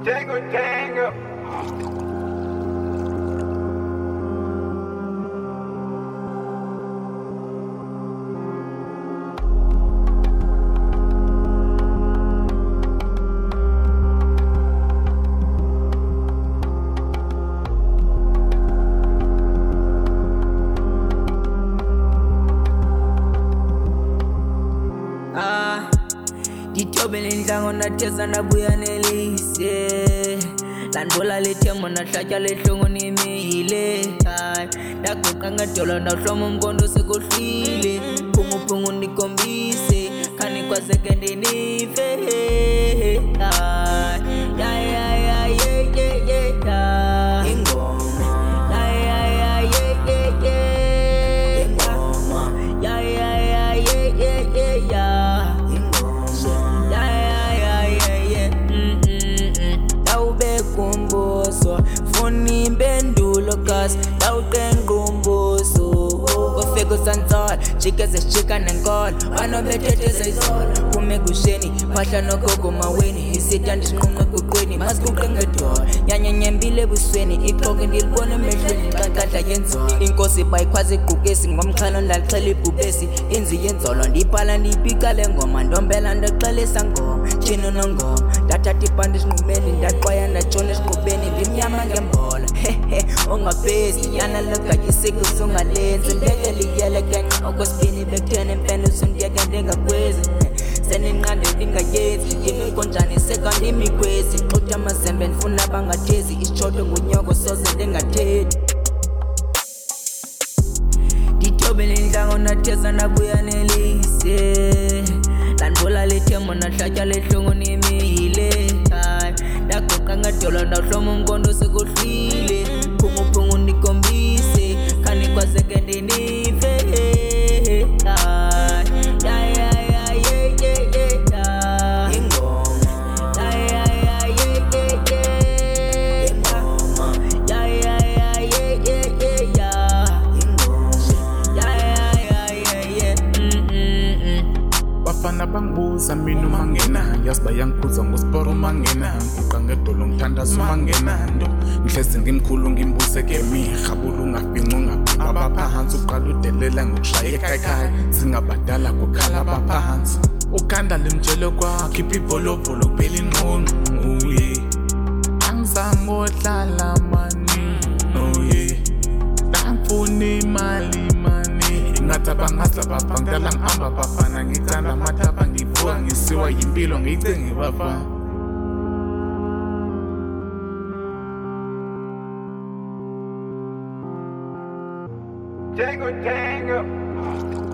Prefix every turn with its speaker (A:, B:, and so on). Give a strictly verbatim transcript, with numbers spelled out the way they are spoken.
A: Django, Django.
B: Ah, ditobeleng ona tesa na buya nelise landbola le themo na hlatsha le hlongo ne mehile hai dakuqa ngadolo na hlomo mkondo sekuhlile phungu phungu ndikombise khani kwa second nife hai ya ya ya ye ye ye ya ingoma ya ya ya ye ye ye ingoma ya ya ya ye ye ye ya kumbuso funi impendulo cause dawuqengqumbuso kofika usansol jike seshika nenkolo wanobethetheza izolo kume kusheni phahla nogogo maweni isita ndishinqunqe kuqweni masikuqe ngedolo nyanyanyembile ebusweni ixoki ndilibona emehlweni xaxadla yenzolo inkosi bayikhwaza iqukesi ngomxhano ndalixhela ibhubesi inzi yenzolo ndiyibhala ndiyipika le ngoma ndombela ndoxelisa ngoma tshino nongoma ndathatha ibhandi esinqubeni ndaqwaya ndatshona esiqubeni ndimnyama ngembola hehe ongapezi yana logatyisiko sungalenzi ndibekele iyele kenqa okwesibini bekutheni empene usundiyeke ndingakwezi seninqande ndingayenzi yimikonjani sekandimikwezi xutha amazembe ndifuna bangathezi isitshoto ngunyoko soze ndingathethi ndithobele intlango nathesa nabuya nelise landbola le themo na hlatsha le hlongo nemehile hai dakuqa ngadolo ndawuhloma umkondo sekuhlile phunguphungu ndikombise khani kwa second nife hai ya ya ya ye ye ye ya ingoma ya ya ya ye ye ye ingoma ya ya ya ye ye ye ya ingoma ya ya ya ye ye mm mm
C: bafana bangibuza mina umangena yazi bayangiphuza ngosiporo umangena ngiquqa ngedolo ngithandaza umangena nto ngihlezi ngimkhulu ngimbuzeke mirhabula ungabhinca ungabhinca abaphansi uqala udelela ngokushaya ekhaykhaya singabadala kukhala abaphansi ukanda limtshele kwakhe iphivolovolo kuphela inqunqu uye angizange ohlala mani oye ndangifuna imali mani ngathi abangazi labapha ngidala ngihamba bafana ngithanda amathapha ngivuka ngisiwa yimpilo ngiyicinge bafana
A: Django, Django.